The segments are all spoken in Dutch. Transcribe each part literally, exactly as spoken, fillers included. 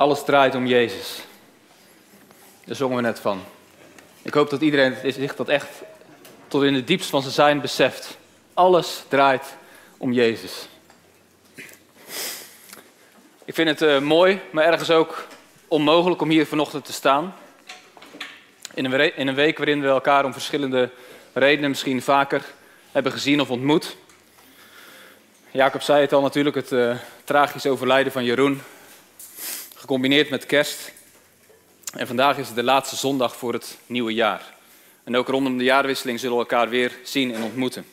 Alles draait om Jezus. Daar zongen we net van. Ik hoop dat iedereen zich dat echt tot in het diepst van zijn zijn beseft. Alles draait om Jezus. Ik vind het uh, mooi, maar ergens ook onmogelijk om hier vanochtend te staan. In een, re- in een week waarin we elkaar om verschillende redenen misschien vaker hebben gezien of ontmoet. Jacob zei het al natuurlijk, het uh, tragisch overlijden van Jeroen. Gecombineerd met kerst. En vandaag is het de laatste zondag voor het nieuwe jaar. En ook rondom de jaarwisseling zullen we elkaar weer zien en ontmoeten.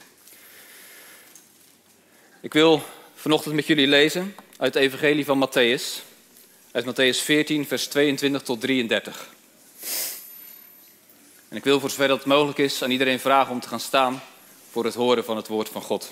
Ik wil vanochtend met jullie lezen uit het evangelie van Matthäus. Uit Matthäus veertien, vers tweeëntwintig tot drieëndertig. En ik wil voor zover dat mogelijk is aan iedereen vragen om te gaan staan voor het horen van het woord van God.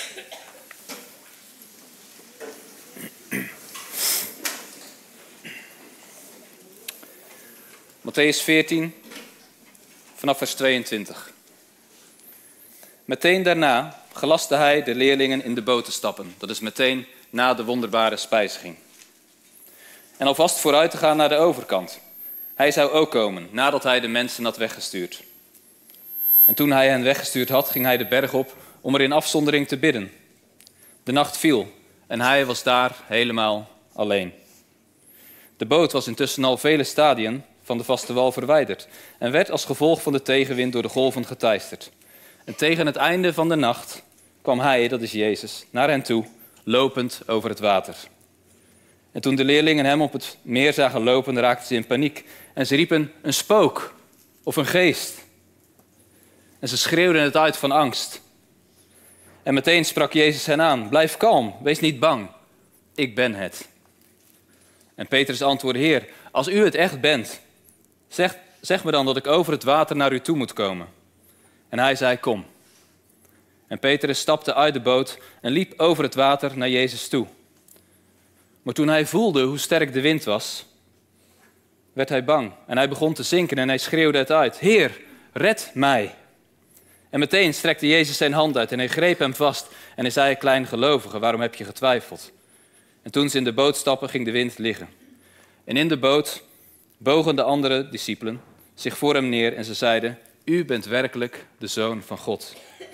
Matthäus veertien, vanaf vers tweeëntwintig. Meteen daarna gelastte hij de leerlingen in de boot te stappen. Dat is meteen na de wonderbare spijziging. En alvast vooruit te gaan naar de overkant. Hij zou ook komen, nadat hij de mensen had weggestuurd. En toen hij hen weggestuurd had, ging hij de berg op om er in afzondering te bidden. De nacht viel en hij was daar helemaal alleen. De boot was intussen al vele stadien van de vaste wal verwijderd en werd als gevolg van de tegenwind door de golven geteisterd. En tegen het einde van de nacht kwam hij, dat is Jezus, naar hen toe, lopend over het water. En toen de leerlingen hem op het meer zagen lopen, raakten ze in paniek. En ze riepen, een spook of een geest. En ze schreeuwden het uit van angst. En meteen sprak Jezus hen aan, blijf kalm, wees niet bang, ik ben het. En Petrus antwoordde, Heer, als u het echt bent, zeg, zeg me dan dat ik over het water naar u toe moet komen. En hij zei, kom. En Petrus stapte uit de boot en liep over het water naar Jezus toe. Maar toen hij voelde hoe sterk de wind was, werd hij bang. En hij begon te zinken en hij schreeuwde het uit, Heer, red mij. En meteen strekte Jezus zijn hand uit en hij greep hem vast. En hij zei, kleingelovige, waarom heb je getwijfeld? En toen ze in de boot stappen, ging de wind liggen. En in de boot bogen de andere discipelen zich voor hem neer en ze zeiden, u bent werkelijk de Zoon van God.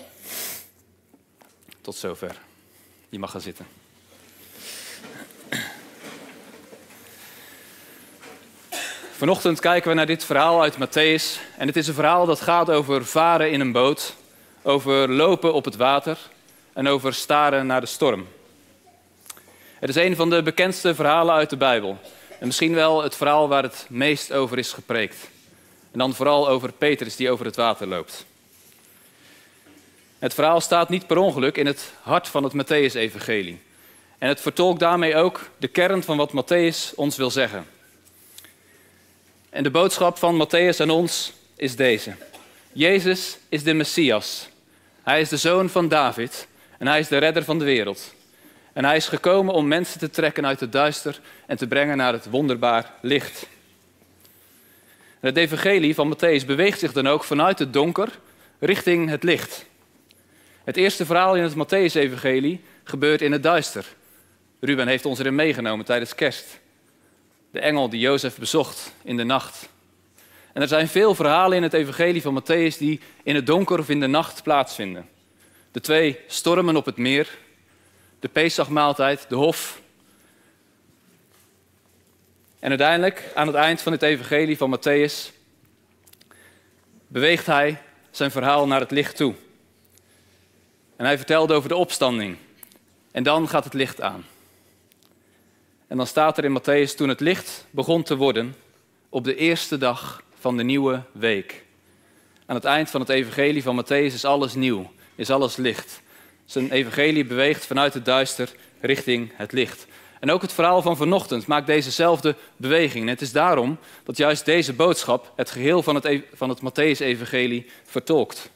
Tot zover. Je mag gaan zitten. Vanochtend kijken we naar dit verhaal uit Matthäus. En het is een verhaal dat gaat over varen in een boot, over lopen op het water en over staren naar de storm. Het is een van de bekendste verhalen uit de Bijbel. En misschien wel het verhaal waar het meest over is gepreekt. En dan vooral over Petrus die over het water loopt. Het verhaal staat niet per ongeluk in het hart van het Matthäus-evangelie. En het vertolkt daarmee ook de kern van wat Matthäus ons wil zeggen. En de boodschap van Matthäus aan ons is deze. Jezus is de Messias. Hij is de zoon van David en hij is de redder van de wereld. En hij is gekomen om mensen te trekken uit het duister en te brengen naar het wonderbaar licht. En het evangelie van Matthäus beweegt zich dan ook vanuit het donker richting het licht. Het eerste verhaal in het Matthäus-evangelie gebeurt in het duister. Ruben heeft ons erin meegenomen tijdens kerst. De engel die Jozef bezocht in de nacht. En er zijn veel verhalen in het evangelie van Matthäus die in het donker of in de nacht plaatsvinden. De twee stormen op het meer, de Pesachmaaltijd, de hof. En uiteindelijk, aan het eind van het evangelie van Matthäus, beweegt hij zijn verhaal naar het licht toe. En hij vertelt over de opstanding. En dan gaat het licht aan. En dan staat er in Matthäus, toen het licht begon te worden op de eerste dag van de nieuwe week. Aan het eind van het evangelie van Matthäus is alles nieuw, is alles licht. Zijn evangelie beweegt vanuit het duister richting het licht. En ook het verhaal van vanochtend maakt dezezelfde beweging. En het is daarom dat juist deze boodschap het geheel van het, van het Matthäus-evangelie vertolkt.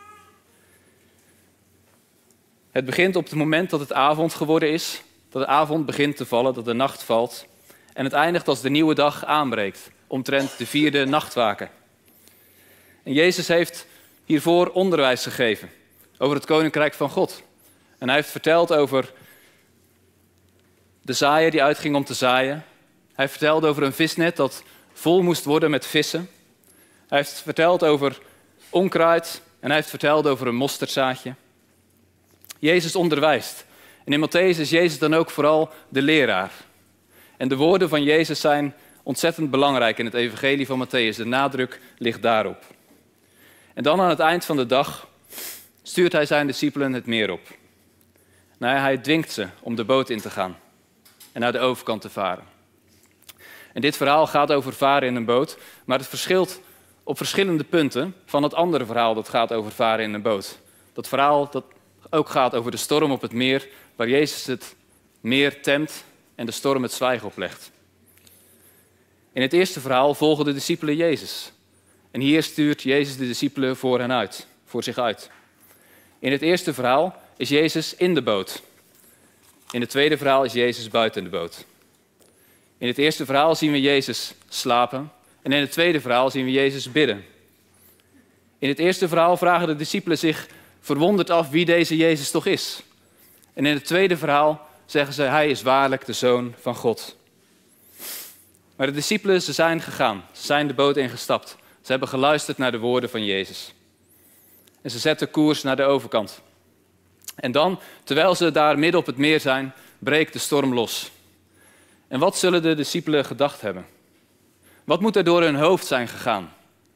Het begint op het moment dat het avond geworden is, dat de avond begint te vallen, dat de nacht valt. En het eindigt als de nieuwe dag aanbreekt, omtrent de vierde nachtwaken. En Jezus heeft hiervoor onderwijs gegeven over het koninkrijk van God. En hij heeft verteld over de zaaier die uitging om te zaaien, Hij vertelde over een visnet dat vol moest worden met vissen. Hij heeft verteld over onkruid en hij heeft verteld over een mosterdzaadje. Jezus onderwijst. En in Mattheüs is Jezus dan ook vooral de leraar. En de woorden van Jezus zijn ontzettend belangrijk in het evangelie van Mattheüs. De nadruk ligt daarop. En dan aan het eind van de dag stuurt hij zijn discipelen het meer op. Nou, hij dwingt ze om de boot in te gaan en naar de overkant te varen. En dit verhaal gaat over varen in een boot, maar het verschilt op verschillende punten van het andere verhaal dat gaat over varen in een boot. Dat verhaal dat ook gaat over de storm op het meer, waar Jezus het meer temt en de storm het zwijgen oplegt. In het eerste verhaal volgen de discipelen Jezus. En hier stuurt Jezus de discipelen voor hen uit, voor zich uit. In het eerste verhaal is Jezus in de boot. In het tweede verhaal is Jezus buiten de boot. In het eerste verhaal zien we Jezus slapen en in het tweede verhaal zien we Jezus bidden. In het eerste verhaal vragen de discipelen zich verwonderd af wie deze Jezus toch is. En in het tweede verhaal zeggen ze, hij is waarlijk de Zoon van God. Maar de discipelen, ze zijn gegaan. Ze zijn de boot ingestapt. Ze hebben geluisterd naar de woorden van Jezus. En ze zetten koers naar de overkant. En dan, terwijl ze daar midden op het meer zijn, breekt de storm los. En wat zullen de discipelen gedacht hebben? Wat moet er door hun hoofd zijn gegaan?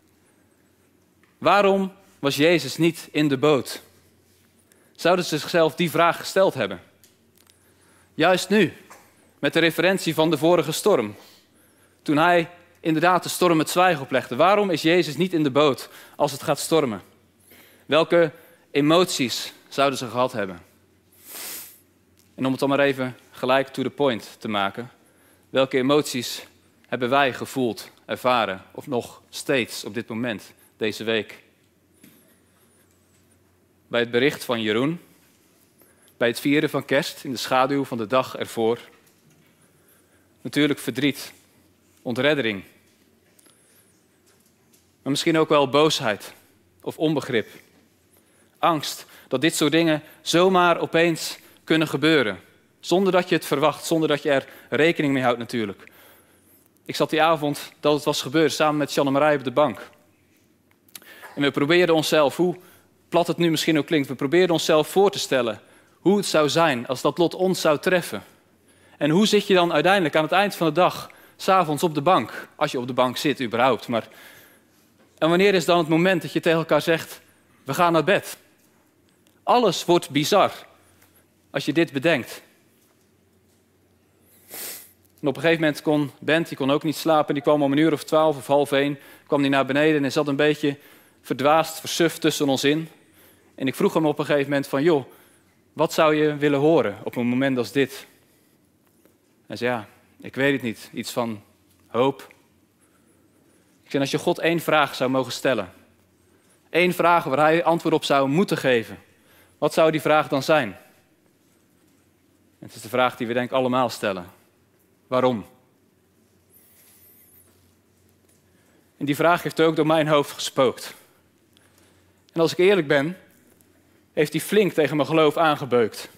Waarom was Jezus niet in de boot? Zouden ze zichzelf die vraag gesteld hebben? Juist nu, met de referentie van de vorige storm. Toen hij inderdaad de storm het zwijgen oplegde. Waarom is Jezus niet in de boot als het gaat stormen? Welke emoties zouden ze gehad hebben? En om het dan maar even gelijk to the point te maken. Welke emoties hebben wij gevoeld, ervaren of nog steeds op dit moment, deze week? Bij het bericht van Jeroen, bij het vieren van kerst in de schaduw van de dag ervoor. Natuurlijk verdriet, ontreddering. Maar misschien ook wel boosheid of onbegrip. Angst dat dit soort dingen zomaar opeens kunnen gebeuren. Zonder dat je het verwacht, zonder dat je er rekening mee houdt natuurlijk. Ik zat die avond dat het was gebeurd samen met Jan en Marij op de bank. En we probeerden onszelf, hoe plat het nu misschien ook klinkt, we probeerden onszelf voor te stellen hoe het zou zijn als dat lot ons zou treffen. En hoe zit je dan uiteindelijk aan het eind van de dag, 's avonds op de bank, als je op de bank zit überhaupt. Maar en wanneer is dan het moment dat je tegen elkaar zegt, we gaan naar bed? Alles wordt bizar als je dit bedenkt. En op een gegeven moment kon Bent, die kon ook niet slapen, die kwam om een uur of twaalf of half één, kwam die naar beneden en hij zat een beetje verdwaasd, versuft tussen ons in. En ik vroeg hem op een gegeven moment van, joh, wat zou je willen horen op een moment als dit? Hij zei, ja, ik weet het niet, iets van hoop. Ik zei, als je God één vraag zou mogen stellen, één vraag waar hij antwoord op zou moeten geven, wat zou die vraag dan zijn? Het is de vraag die we denk ik allemaal stellen. Waarom? En die vraag heeft ook door mijn hoofd gespookt. En als ik eerlijk ben, heeft hij flink tegen mijn geloof aangebeukt.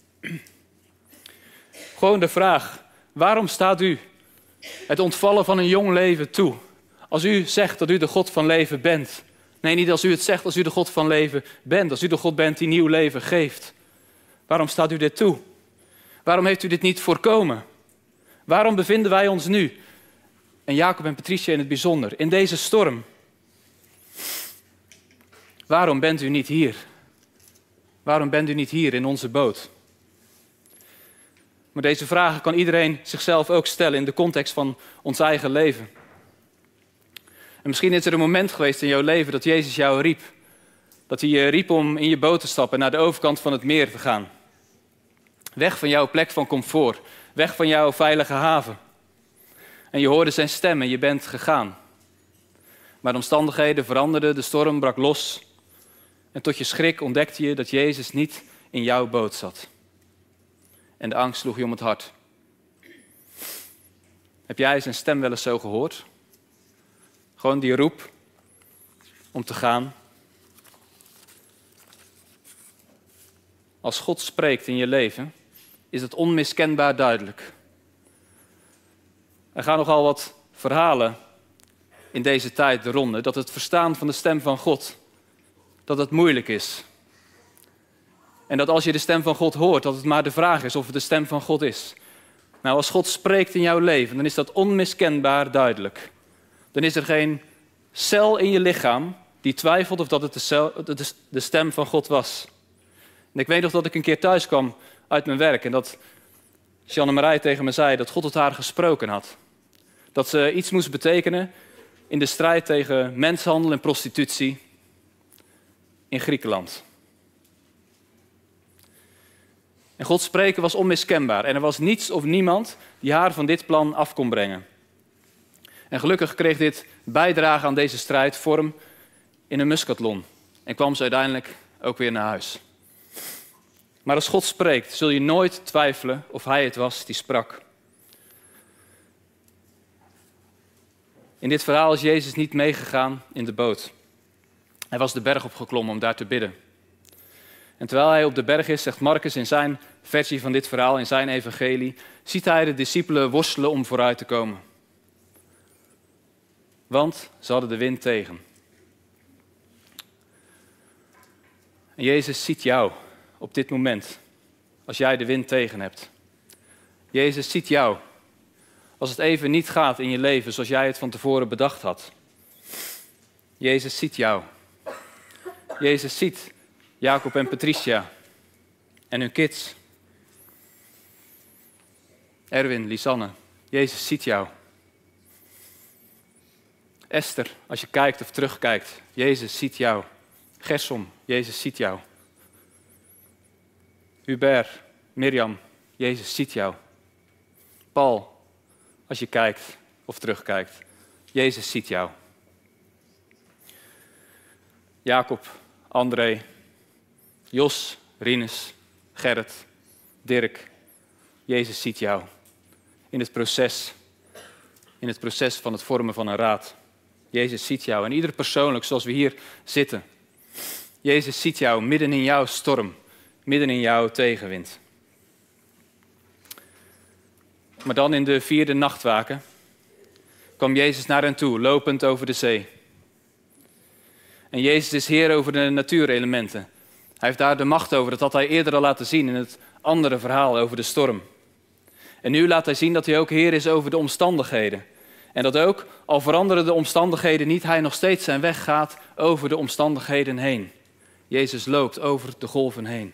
Gewoon de vraag, waarom staat u het ontvallen van een jong leven toe? Als u zegt dat u de God van leven bent. Nee, niet als u het zegt, als u de God van leven bent. Als u de God bent die nieuw leven geeft. Waarom staat u dit toe? Waarom heeft u dit niet voorkomen? Waarom bevinden wij ons nu, en Jacob en Patricia in het bijzonder, in deze storm? Waarom bent u niet hier? Waarom bent u niet hier in onze boot? Maar deze vragen kan iedereen zichzelf ook stellen in de context van ons eigen leven. En misschien is er een moment geweest in jouw leven dat Jezus jou riep. Dat hij je riep om in je boot te stappen en naar de overkant van het meer te gaan. Weg van jouw plek van comfort. Weg van jouw veilige haven. En je hoorde zijn stem en je bent gegaan. Maar de omstandigheden veranderden, de storm brak los. En tot je schrik ontdekte je dat Jezus niet in jouw boot zat. En de angst sloeg je om het hart. Heb jij zijn stem wel eens zo gehoord? Gewoon die roep om te gaan. Als God spreekt in je leven, is het onmiskenbaar duidelijk. Er gaan nogal wat verhalen in deze tijd de ronde, dat het verstaan van de stem van God, dat het moeilijk is. En dat als je de stem van God hoort, dat het maar de vraag is of het de stem van God is. Nou, als God spreekt in jouw leven, dan is dat onmiskenbaar duidelijk. Dan is er geen cel in je lichaam die twijfelt of dat het de, cel, de stem van God was. En ik weet nog dat ik een keer thuis kwam uit mijn werk en dat Jeanne Marij tegen me zei dat God tot haar gesproken had. Dat ze iets moest betekenen in de strijd tegen menshandel en prostitutie in Griekenland. En Gods spreken was onmiskenbaar en er was niets of niemand die haar van dit plan af kon brengen. En gelukkig kreeg dit bijdrage aan deze strijd vorm in een muskathlon en kwam ze uiteindelijk ook weer naar huis. Maar als God spreekt, zul je nooit twijfelen of hij het was die sprak. In dit verhaal is Jezus niet meegegaan in de boot. Hij was de berg opgeklommen om daar te bidden. En terwijl hij op de berg is, zegt Marcus in zijn versie van dit verhaal, in zijn evangelie, ziet hij de discipelen worstelen om vooruit te komen. Want ze hadden de wind tegen. En Jezus ziet jou op dit moment, als jij de wind tegen hebt. Jezus ziet jou, als het even niet gaat in je leven zoals jij het van tevoren bedacht had. Jezus ziet jou. Jezus ziet Jacob en Patricia en hun kids. Erwin, Lisanne, Jezus ziet jou. Esther, als je kijkt of terugkijkt, Jezus ziet jou. Gersom, Jezus ziet jou. Hubert, Mirjam, Jezus ziet jou. Paul, als je kijkt of terugkijkt, Jezus ziet jou. Jacob, André, Jos, Rinus, Gerrit, Dirk, Jezus ziet jou. In het proces, in het proces van het vormen van een raad. Jezus ziet jou en ieder persoonlijk zoals we hier zitten. Jezus ziet jou midden in jouw storm, midden in jouw tegenwind. Maar dan in de vierde nachtwaken kwam Jezus naar hen toe, lopend over de zee. En Jezus is Heer over de natuurelementen. Hij heeft daar de macht over, dat had hij eerder al laten zien in het andere verhaal over de storm. En nu laat hij zien dat hij ook Heer is over de omstandigheden. En dat ook, al veranderen de omstandigheden niet, hij nog steeds zijn weg gaat over de omstandigheden heen. Jezus loopt over de golven heen.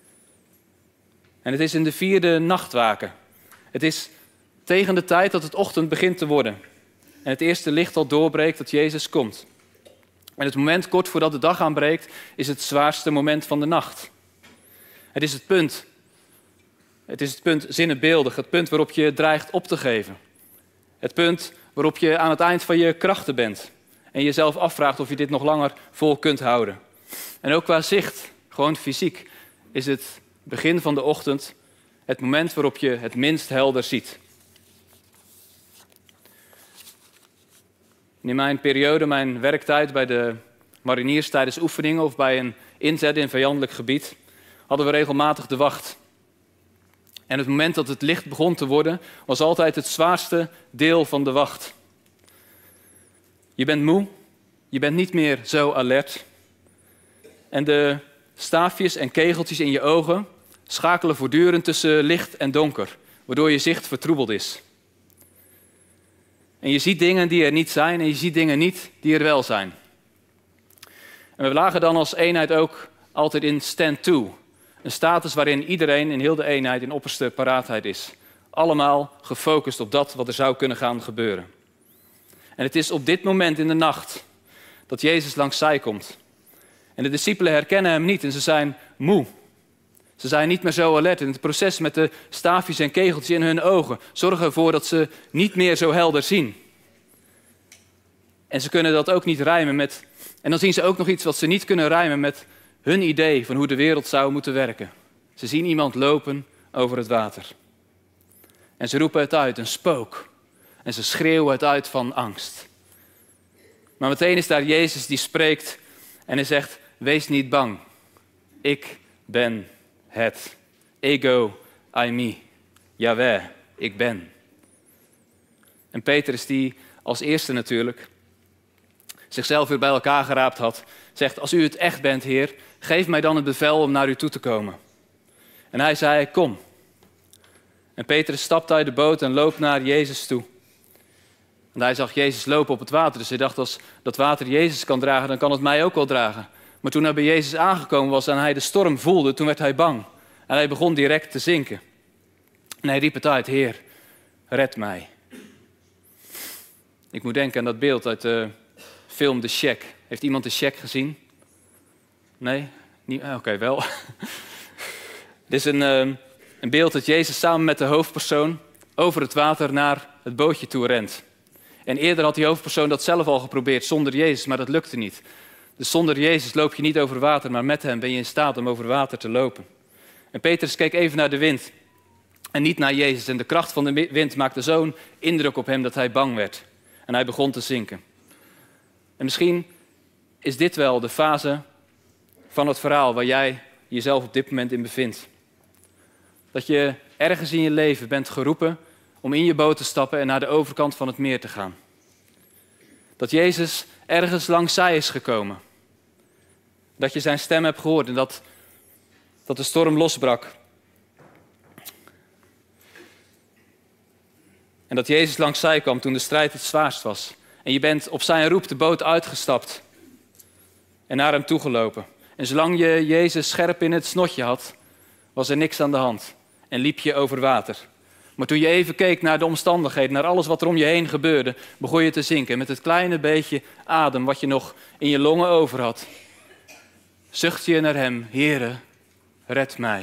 En het is in de vierde nachtwaken. Het is tegen de tijd dat het ochtend begint te worden. En het eerste licht al doorbreekt dat Jezus komt. En het moment kort voordat de dag aanbreekt is het zwaarste moment van de nacht. Het is het punt. Het is het punt zinnebeeldig. Het punt waarop je dreigt op te geven. Het punt waarop je aan het eind van je krachten bent. En jezelf afvraagt of je dit nog langer vol kunt houden. En ook qua zicht, gewoon fysiek, is het begin van de ochtend het moment waarop je het minst helder ziet. In mijn periode, mijn werktijd bij de mariniers tijdens oefeningen of bij een inzet in vijandelijk gebied, hadden we regelmatig de wacht. En het moment dat het licht begon te worden, was altijd het zwaarste deel van de wacht. Je bent moe, je bent niet meer zo alert. En de staafjes en kegeltjes in je ogen schakelen voortdurend tussen licht en donker, waardoor je zicht vertroebeld is. En je ziet dingen die er niet zijn en je ziet dingen niet die er wel zijn. En we lagen dan als eenheid ook altijd in stand to. Een status waarin iedereen in heel de eenheid in opperste paraatheid is. Allemaal gefocust op dat wat er zou kunnen gaan gebeuren. En het is op dit moment in de nacht dat Jezus langs zij komt. En de discipelen herkennen hem niet en ze zijn moe. Ze zijn niet meer zo alert. En het proces met de staafjes en kegeltjes in hun ogen zorgen ervoor dat ze niet meer zo helder zien. En ze kunnen dat ook niet rijmen met... En dan zien ze ook nog iets wat ze niet kunnen rijmen met hun idee van hoe de wereld zou moeten werken. Ze zien iemand lopen over het water. En ze roepen het uit, een spook. En ze schreeuwen het uit van angst. Maar meteen is daar Jezus die spreekt en hij zegt, wees niet bang. Ik ben het. Ego, I me. Jaweh, ik ben. En Petrus, die als eerste natuurlijk zichzelf weer bij elkaar geraapt had, zegt: als u het echt bent, Heer, geef mij dan het bevel om naar u toe te komen. En hij zei: kom. En Petrus stapt uit de boot en loopt naar Jezus toe. En hij zag Jezus lopen op het water, dus hij dacht: als dat water Jezus kan dragen, dan kan het mij ook wel dragen. Maar toen hij bij Jezus aangekomen was en hij de storm voelde, toen werd hij bang. En hij begon direct te zinken. En hij riep het uit: Heer, red mij. Ik moet denken aan dat beeld uit de film The Shack. Heeft iemand The Shack gezien? Nee? Niet? Oké, okay, wel. Dit is een, uh, een beeld dat Jezus samen met de hoofdpersoon over het water naar het bootje toe rent. En eerder had die hoofdpersoon dat zelf al geprobeerd zonder Jezus, maar dat lukte niet. Dus zonder Jezus loop je niet over water, maar met hem ben je in staat om over water te lopen. En Petrus keek even naar de wind en niet naar Jezus. En de kracht van de wind maakte zo'n indruk op hem dat hij bang werd. En hij begon te zinken. En misschien is dit wel de fase van het verhaal waar jij jezelf op dit moment in bevindt. Dat je ergens in je leven bent geroepen om in je boot te stappen en naar de overkant van het meer te gaan. Dat Jezus ergens langs zij is gekomen. Dat je zijn stem hebt gehoord en dat, dat de storm losbrak. En dat Jezus langs zij kwam toen de strijd het zwaarst was. En je bent op zijn roep de boot uitgestapt en naar hem toegelopen. En zolang je Jezus scherp in het snotje had, was er niks aan de hand. En liep je over water. Maar toen je even keek naar de omstandigheden, naar alles wat er om je heen gebeurde, begon je te zinken. En met het kleine beetje adem wat je nog in je longen over had, zucht je naar hem: Heere, red mij.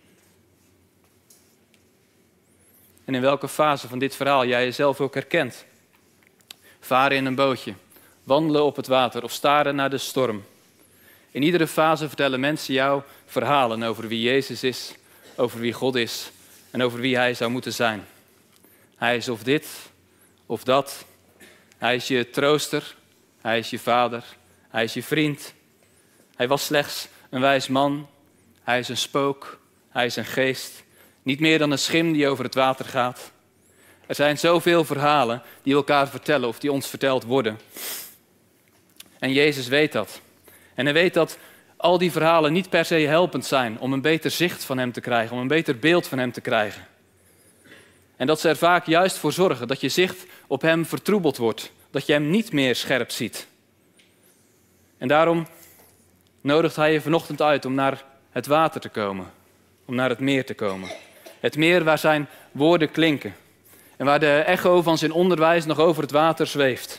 En in welke fase van dit verhaal jij jezelf ook herkent. Varen in een bootje, wandelen op het water of staren naar de storm. In iedere fase vertellen mensen jou verhalen over wie Jezus is, over wie God is en over wie hij zou moeten zijn. Hij is of dit of dat. Hij is je trooster, hij is je vader, hij is je vriend. Hij was slechts een wijs man, hij is een spook, hij is een geest. Niet meer dan een schim die over het water gaat. Er zijn zoveel verhalen die elkaar vertellen of die ons verteld worden. En Jezus weet dat. En hij weet dat al die verhalen niet per se helpend zijn om een beter zicht van hem te krijgen, om een beter beeld van hem te krijgen. En dat ze er vaak juist voor zorgen dat je zicht op hem vertroebeld wordt, dat je hem niet meer scherp ziet. En daarom nodigt hij je vanochtend uit om naar het water te komen, om naar het meer te komen. Het meer waar zijn woorden klinken en waar de echo van zijn onderwijs nog over het water zweeft.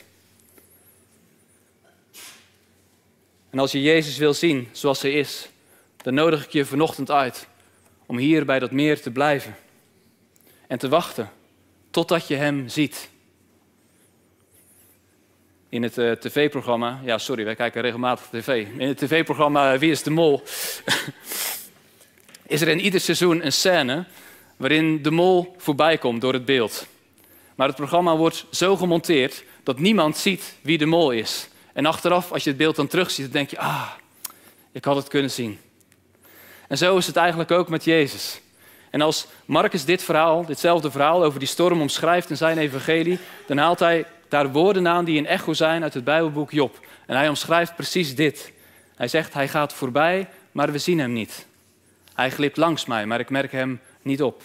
En als je Jezus wil zien zoals hij is, dan nodig ik je vanochtend uit om hier bij dat meer te blijven en te wachten totdat je hem ziet. In het uh, tv-programma, ja sorry, wij kijken regelmatig tv. In het tv-programma Wie is de Mol is er in ieder seizoen een scène waarin de mol voorbij komt door het beeld. Maar het programma wordt zo gemonteerd dat niemand ziet wie de mol is. En achteraf, als je het beeld dan terugziet, dan denk je: ah, ik had het kunnen zien. En zo is het eigenlijk ook met Jezus. En als Marcus dit verhaal, ditzelfde verhaal over die storm omschrijft in zijn evangelie, dan haalt hij daar woorden aan die een echo zijn uit het Bijbelboek Job. En hij omschrijft precies dit. Hij zegt: hij gaat voorbij, maar we zien hem niet. Hij glipt langs mij, maar ik merk hem niet op.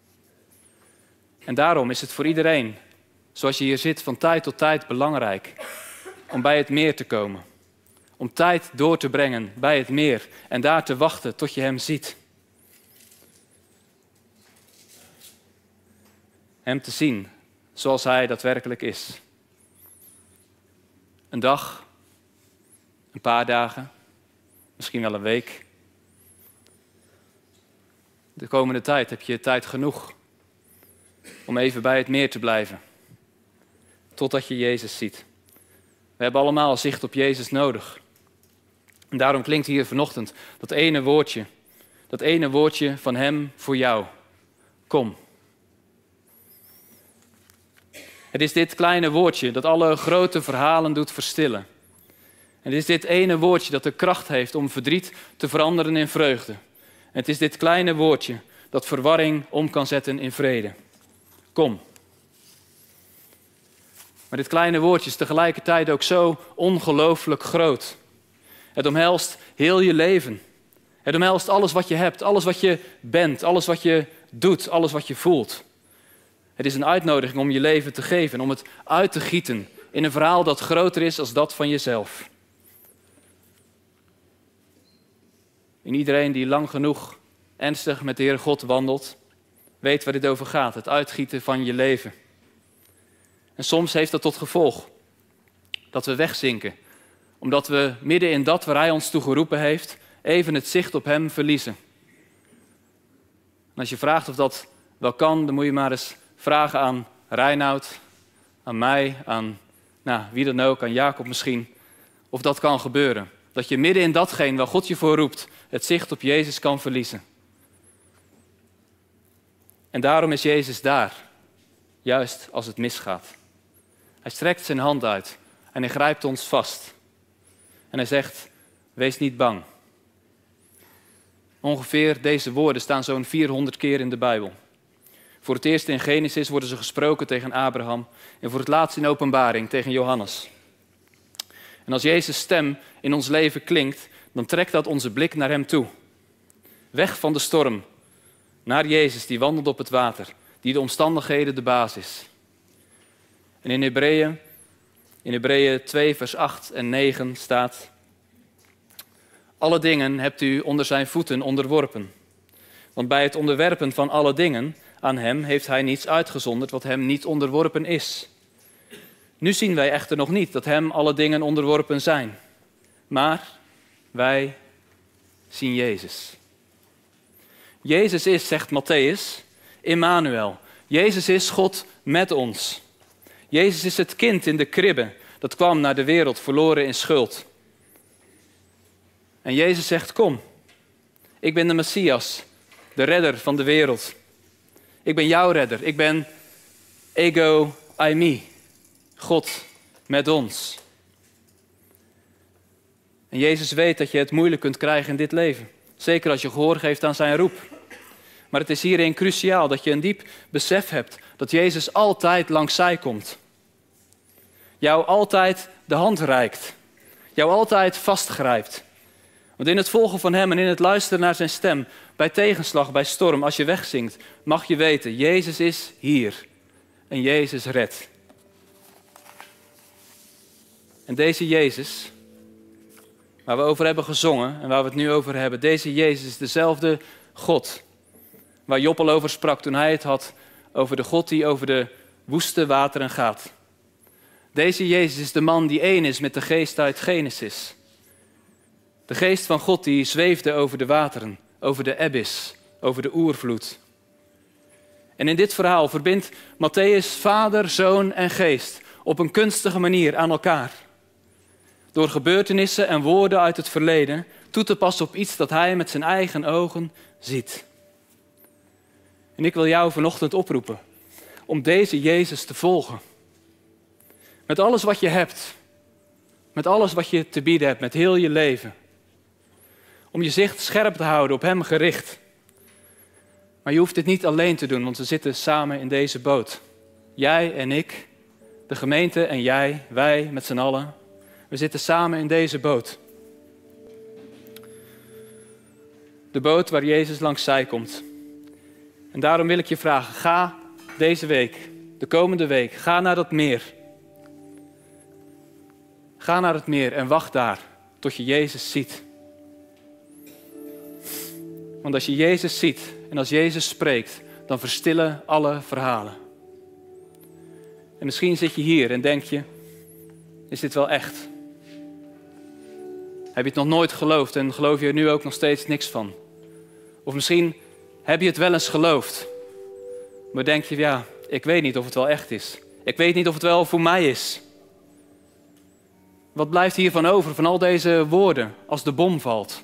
En daarom is het voor iedereen, zoals je hier zit, van tijd tot tijd belangrijk om bij het meer te komen. Om tijd door te brengen bij het meer en daar te wachten tot je hem ziet. Hem te zien zoals hij daadwerkelijk is. Een dag, een paar dagen, misschien wel een week. De komende tijd heb je tijd genoeg om even bij het meer te blijven. Totdat je Jezus ziet. We hebben allemaal zicht op Jezus nodig. En daarom klinkt hier vanochtend dat ene woordje. Dat ene woordje van hem voor jou. Kom. Het is dit kleine woordje dat alle grote verhalen doet verstillen. En het is dit ene woordje dat de kracht heeft om verdriet te veranderen in vreugde. En het is dit kleine woordje dat verwarring om kan zetten in vrede. Kom. Maar dit kleine woordje is tegelijkertijd ook zo ongelooflijk groot. Het omhelst heel je leven. Het omhelst alles wat je hebt, alles wat je bent, alles wat je doet, alles wat je voelt. Het is een uitnodiging om je leven te geven, om het uit te gieten in een verhaal dat groter is dan dat van jezelf. En iedereen die lang genoeg ernstig met de Heere God wandelt, weet waar dit over gaat, het uitgieten van je leven. En soms heeft dat tot gevolg dat we wegzinken, omdat we midden in dat waar Hij ons toe geroepen heeft, even het zicht op Hem verliezen. En als je vraagt of dat wel kan, dan moet je maar eens vragen aan Reinoud, aan mij, aan nou, wie dan ook, aan Jacob misschien, of dat kan gebeuren. Dat je midden in datgene waar God je voor roept, het zicht op Jezus kan verliezen. En daarom is Jezus daar, juist als het misgaat. Hij strekt zijn hand uit en hij grijpt ons vast. En hij zegt, wees niet bang. Ongeveer deze woorden staan zo'n vierhonderd keer in de Bijbel. Voor het eerst in Genesis worden ze gesproken tegen Abraham en voor het laatst in Openbaring tegen Johannes. En als Jezus' stem in ons leven klinkt, dan trekt dat onze blik naar Hem toe. Weg van de storm, naar Jezus die wandelt op het water, die de omstandigheden de baas is. En in Hebreeën, in Hebreeën twee vers acht en negen staat, alle dingen hebt u onder zijn voeten onderworpen. Want bij het onderwerpen van alle dingen aan Hem heeft Hij niets uitgezonderd wat Hem niet onderworpen is. Nu zien wij echter nog niet dat Hem alle dingen onderworpen zijn. Maar wij zien Jezus. Jezus is, zegt Matthäus, Immanuel. Jezus is God met ons. Jezus is het kind in de kribbe dat kwam naar de wereld verloren in schuld. En Jezus zegt, kom, ik ben de Messias, de redder van de wereld. Ik ben jouw redder, ik ben ego eimi, God met ons. En Jezus weet dat je het moeilijk kunt krijgen in dit leven. Zeker als je gehoor geeft aan zijn roep. Maar het is hierin cruciaal dat je een diep besef hebt dat Jezus altijd langs zij komt. Jou altijd de hand reikt. Jou altijd vastgrijpt. Want in het volgen van Hem en in het luisteren naar zijn stem, bij tegenslag, bij storm, als je wegzinkt, mag je weten, Jezus is hier. En Jezus redt. En deze Jezus, waar we over hebben gezongen en waar we het nu over hebben, deze Jezus is dezelfde God waar Job al over sprak toen hij het had over de God die over de woeste wateren gaat. Deze Jezus is de man die één is met de geest uit Genesis. De geest van God die zweefde over de wateren, over de abyss, over de oervloed. En in dit verhaal verbindt Matthäus Vader, Zoon en Geest op een kunstige manier aan elkaar. Door gebeurtenissen en woorden uit het verleden toe te passen op iets dat hij met zijn eigen ogen ziet. En ik wil jou vanochtend oproepen om deze Jezus te volgen. Met alles wat je hebt. Met alles wat je te bieden hebt, met heel je leven. Om je zicht scherp te houden, op Hem gericht. Maar je hoeft dit niet alleen te doen, want we zitten samen in deze boot. Jij en ik, de gemeente en jij, wij met z'n allen. We zitten samen in deze boot. De boot waar Jezus langs zij komt. En daarom wil ik je vragen, ga deze week, de komende week, ga naar dat meer. Ga naar het meer en wacht daar tot je Jezus ziet. Want als je Jezus ziet en als Jezus spreekt, dan verstillen alle verhalen. En misschien zit je hier en denk je, is dit wel echt? Heb je het nog nooit geloofd en geloof je er nu ook nog steeds niks van? Of misschien heb je het wel eens geloofd, maar denk je, ja, ik weet niet of het wel echt is. Ik weet niet of het wel voor mij is. Wat blijft hiervan over, van al deze woorden, als de bom valt?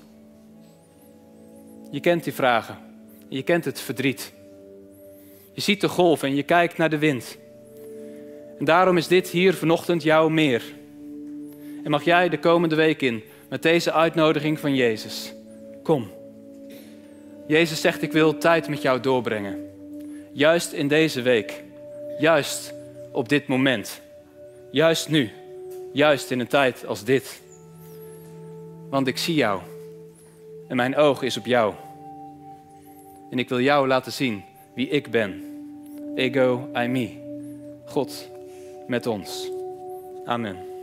Je kent die vragen. Je kent het verdriet. Je ziet de golf en je kijkt naar de wind. En daarom is dit hier vanochtend jouw meer. En mag jij de komende week in met deze uitnodiging van Jezus. Kom. Jezus zegt, ik wil tijd met jou doorbrengen. Juist in deze week. Juist op dit moment. Juist nu, juist in een tijd als dit. Want ik zie jou en mijn oog is op jou. En ik wil jou laten zien wie ik ben. Ego, eimi. God met ons. Amen.